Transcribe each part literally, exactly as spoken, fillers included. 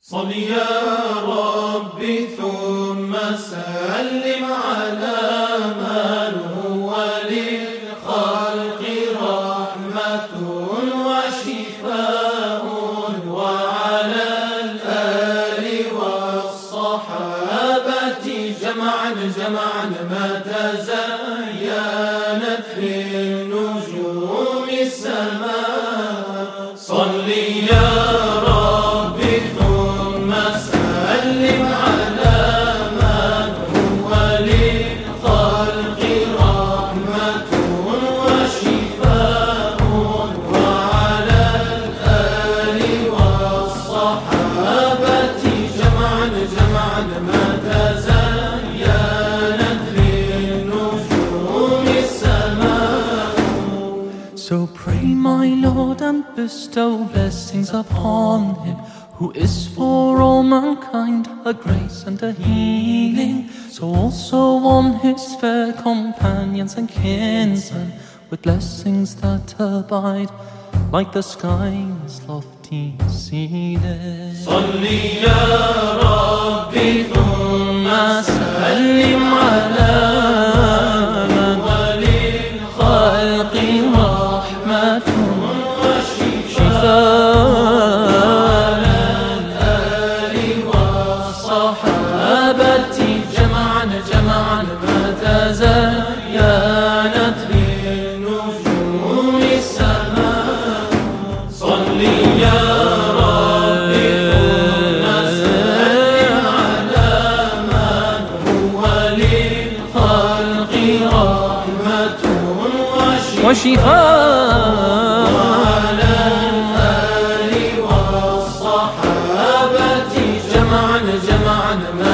صل يا ربي ثم سلم على من هو للخلق رحمة وشفاء، وعلى الآل والصحابة جمعا جمعا ما تزينت في النجوم السماء. صل يا ربي ثم سلم على من هو للخلق رحمة وشفاء، وعلى الآل والصحابة جمعا جمعا ما تزينت في النجوم السماء. So pray, my Lord, and bestow blessings upon him, who is for all mankind a grace and a healing. So also on his fair companions and kinsmen, with blessings that abide like the sky's lofty ceiling. صل يا ربي ثم سلم على من هو للخلق رحمة شفاء، صحابتي جمعا جمعا ما تزينت في نجوم السماء. صل يا ربي ثم سلم على من هو للخلق رحمة وشفاء، وعلى الآل والصحابة جمعا جمعا ما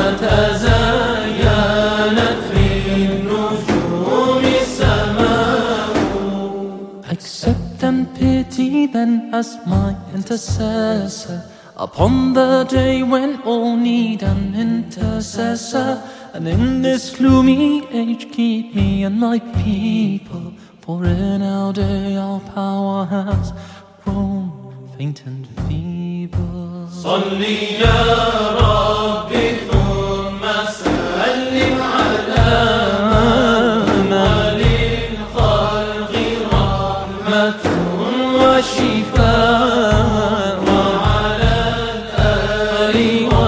تزينت في النجوم السماء. Accept and pity then as my intercessor upon the day when all need an intercessor. And in this gloomy age keep me and my people, for in our day our power has grown faint and feeble. صل يا ربي ثم سلم على من هو للخلق رحمة وشفاء، وعلى الآل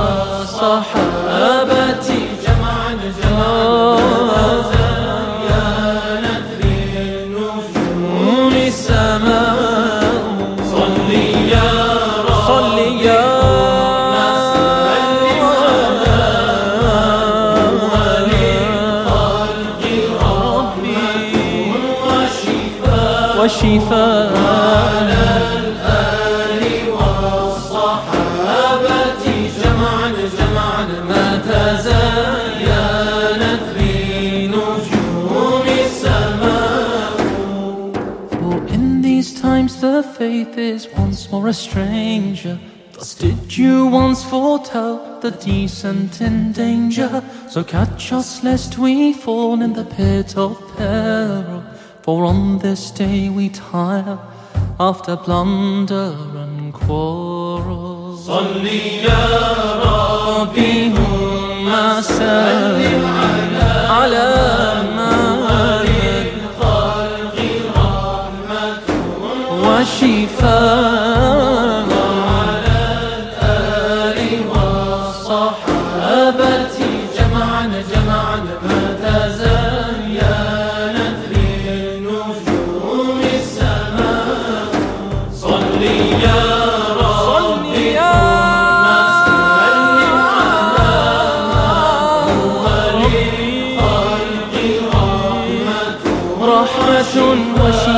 والصحابة جمعا جمعا ما تزينت في النجوم السماء. صل يا صل يا وشفاء، وعلى الآل والصحابة جمعا جمعا ما تزينت في نجوم السماء. For in these times the faith is once more a stranger. Thus did you once foretell the decent in danger. So catch us lest we fall in the pit of peril, for on this day we tire after blunder and quarrel. صل يا ربي ثم سلم على من هو للخلق رحمة وشفاء، وعلى الآل والصحابة جمعا جمعا ما تزينت في نجوم السماء. صل يا ربي ثم سلم على من هو للخلق رحمة رحمة وشفاء.